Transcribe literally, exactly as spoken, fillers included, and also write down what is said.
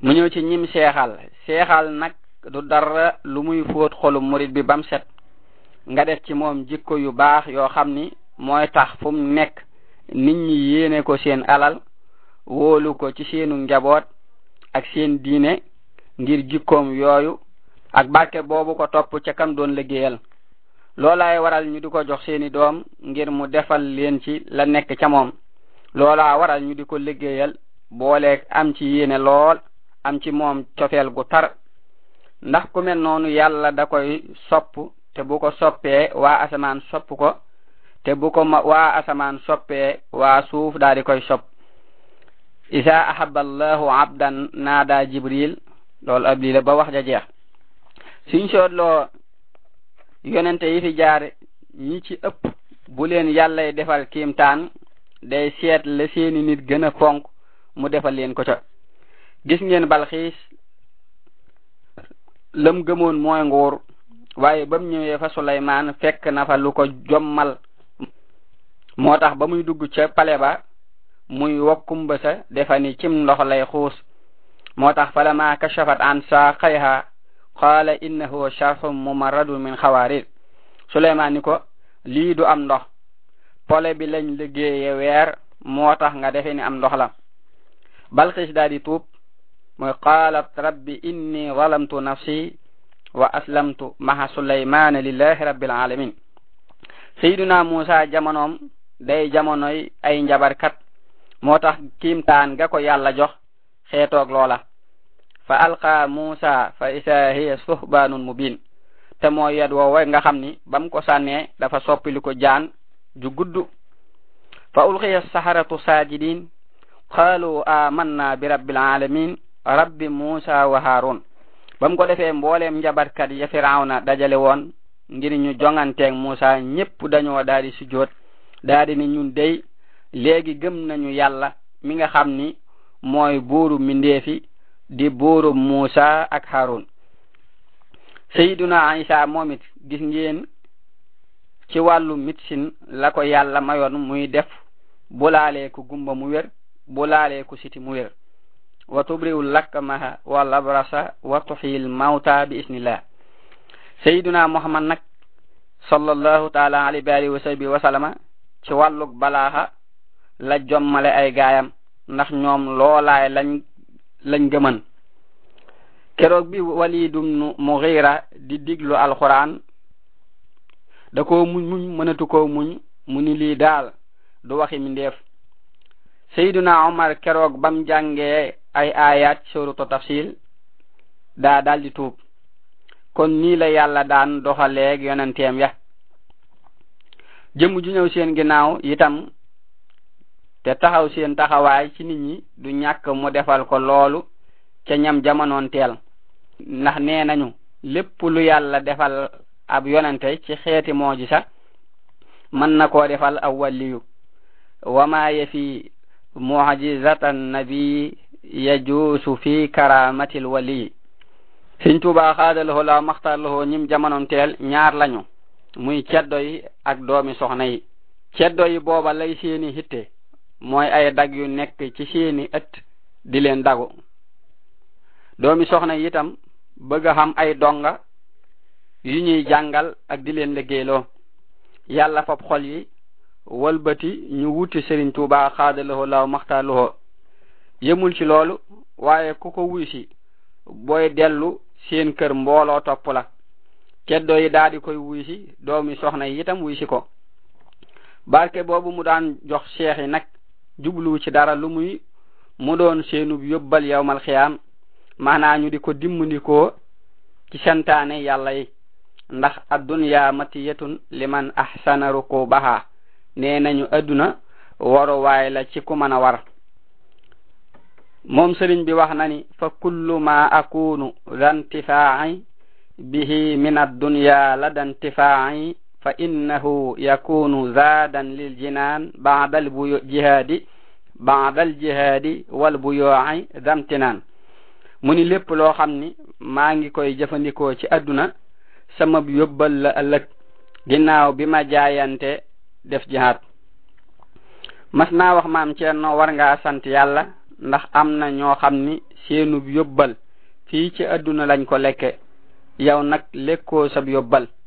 mu ñëw ci ñim seexal seexal nag du dara lu muy fóot xolu murid bi bam set nga def ci moom jikko yu baax yoo xam ni mooy tax fu mu nekk nit ñi yéene ko seen alal wóolu ko ci seenu njaboot ak seen diine ngir jikkoom yooyu ak barke boobu ko topp ca kam doon liggéeyal loolaay waral ñu di ko jox seeni doom ngir mu defal leen ci la nekk ca moom loolaa waral ñu di ko liggéeyal booleeg am ci yéene lool am ci moom cofeel gu tar ndax ku mel noonu yàlla da koy sopp te bu ko soppee waa asamaan sopp ko te bu ko waa asamaan soppee waa suuf daal di koy sopp isa ahabba allahu abdan naada jibril loolu ab lii la ba wax ja jeex suñ sootloo yonente yi fi jaar ñi ci ëpp bu leen yàllay defal kiimtaan day seet la seeni nit gën a fonk mu defal leen ko ca gis ngeen Balxiis lam gëmoon mooy nguur waaye ba mu ñëwee fa Suleymaan fekk na fa lu ko jommal moo tax ba muy dugg ca pale ba muy wokkumba sa defa ni cim ndox lay xuus moo tax falama kashafat an saaqayha qaala innahu sharhun mumarradun min xawaarir Suleymaan ni ko lii du am ndox pole bi lañ liggéeye weer moo tax nga defe ni am ndox la Balxiis daal di tuub mooy qaalat rabbi inni zalamtu nafsi wa aslamtu maha Suleymaana lillahi rabbil alamin Seydina Muusa jamonoom day jamonoy ay njabarkat moo tax kiimtaan ga ko yàlla jox xeetoog loola fa alqa Muusa fa isa hiya suhbaanun mubin te mooy yad woowe nga xam ni bam ko sànnee dafa soppili ko jaan ju gudd fa ulqiya saharatu sajidin qaalu amanna bi rabbil alamin rabbi Muusa wa Haarun bam ko defee mbooleem njabarkat ya Firawna dajale woon ngir ñu jonganteeg Muusa ñépp dañoo daal di sujjóot daal di ni ñun dey léegi gëm nañu yàlla mi nga xam ni mooy buuru mindeefi di buuru Muusa ak Haarun Sayyiduna Isa moom it gis ngeen ci wàllu médecine la ko yàlla mayoon muy def bu laalee ku gumba mu wér bu laalee ku siti mu wér wa tubri'ul lakmaha wal abrasa wa tuhyil mawta bi isnillah Sayyiduna Muhammad nag sallallahu taala alayhi wa sahbihi wa sallama ci wàlluk balaaxa la jommale ay gaayam ndax ñoom loolaay lañ lañ gëman keroog bi Walid ibn Mughira di diglu alquran da ko muñ muñ mënatu ko muñ mu ni lii daal du waxi mindeef Sayyiduna Umar keroog bam jàngee ay ayat suratu tafsil daa daal di tuub kon nii la yàlla daan doxaleeg yonenteem ya jëmm ju ñëw seen ginnaaw itam te taxaw seen taxawaay ci nit ñi du ñàkk mu defal ko loolu ca ñam jamonoon teel ndax nee nañu lépp lu yàlla defal ab yonente ci xeeti moojiza mën na koo defal aw waliyu wama yafi mu'jizatan nabi yajuusu fi karamatil wali Sëriñ Tuubaa xaadalahoo la maxtarlahoo ñim jamonoon teel ñaar lañu muy ceddo yi ak doomi soxna yi ceddo yi booba lay seeni hitte mooy ay dag yu nekk ci seeni ëtt di leen dagu doomi soxna yi itam bëgg a xam ay donga yu ñuy jàngal ak di leen liggéeyloo yàlla fab xol yi walbati ñu wuti Sëriñ Tuubaa xaadalahoo la maxtarlahoo yemul ci loolu waaye ku ko wuy si booy dellu seen kër mbooloo topp la ceddo yi daal di koy wuy si doomi soxna yi itam wuy si ko barke boobu mu daan jox cheikh yi nag jublu ci dara lu muy mu doon seenub yóbbal yawmal xiyaam maanaa ñu di ko dimmandikoo ci santaane yàlla yi ndax addunya matiyatun liman ahsana rukubaha nee nañu adduna waru waay la ci ku mën a war moom sëriñ bi wax na ni fa kullu ma akunu zantifaa'i bihi min ad-dunya lada intifaa'i fa innahu yakunu zaadan lil jinaan ba'da al jihadi ba'da al jihadi wal buyu'i damtinaan mu ni lépp loo xam ni maa ngi koy jëfandikoo ci adduna sama yóbbal la ëllëg ginnaaw bi ma jaayante def jihaad mas naa wax maam Ceerno war ngaa sant yàlla ndax am na ñoo xam ni seenub yóbbal fii ci àdduna lañ ko lekke yow nag lekkoo sab yóbbal